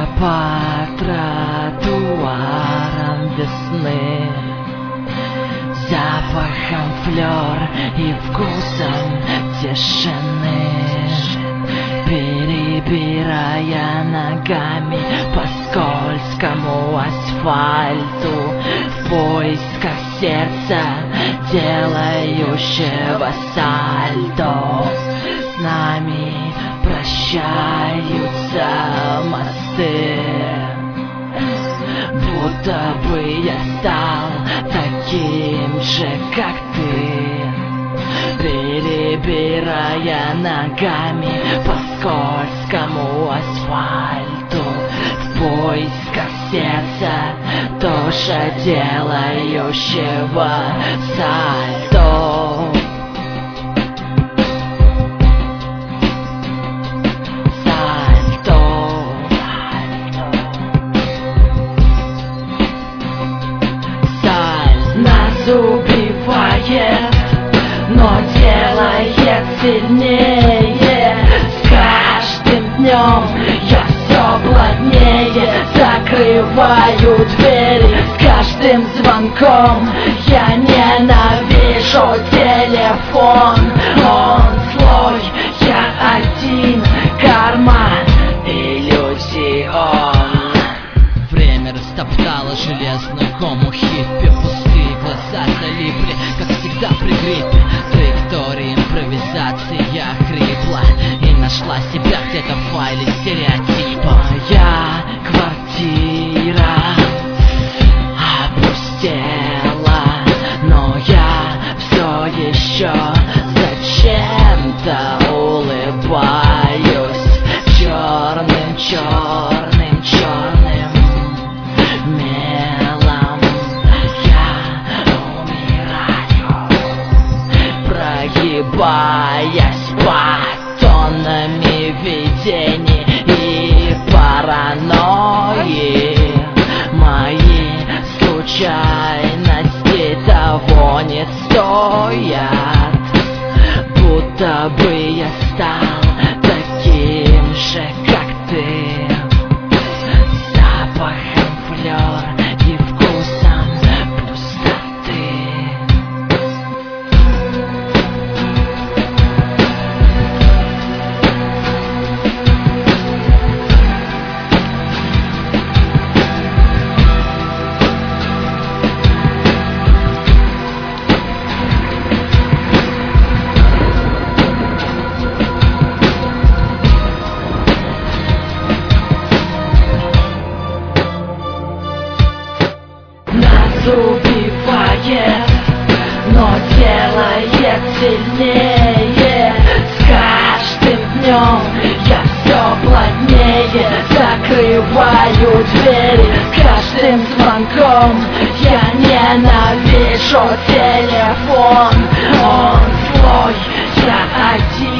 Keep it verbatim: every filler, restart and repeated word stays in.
Я по тротуарам весны, запахом флёр и вкусом тишины, перебирая ногами по скользкому асфальту в поисках сердца, делающего сальто. С нами прощаются мосты, будто бы я стал таким же, как ты, перебирая ногами по скользкому асфальту в поисках сердца, тоже делающего сальто. Убивает, но делает сильнее. С каждым днем я все плотнее закрываю двери. С каждым звонком я ненавижу телефон. Он злой, я один, карман иллюзион. Время растоптало железную кому хиппи. Пустые глаза залипли, как всегда при гриппе. Траектория импровизации я хрипла и нашла себя где-то в файле стереотипа. Моя квартира опустела, но я все еще зачем-то улыбаюсь черным, черным, черным мелом. Я умираю, прогибаясь под тоннами видений и паранойи. Мои случайности того не стоят, будто бы я стал таким же, как ты, запахом флёр и вкусом пустоты. Убивает, но делает сильнее. С каждым днем я все плотнее закрываю двери. С каждым звонком я ненавижу телефон. Он злой, я один.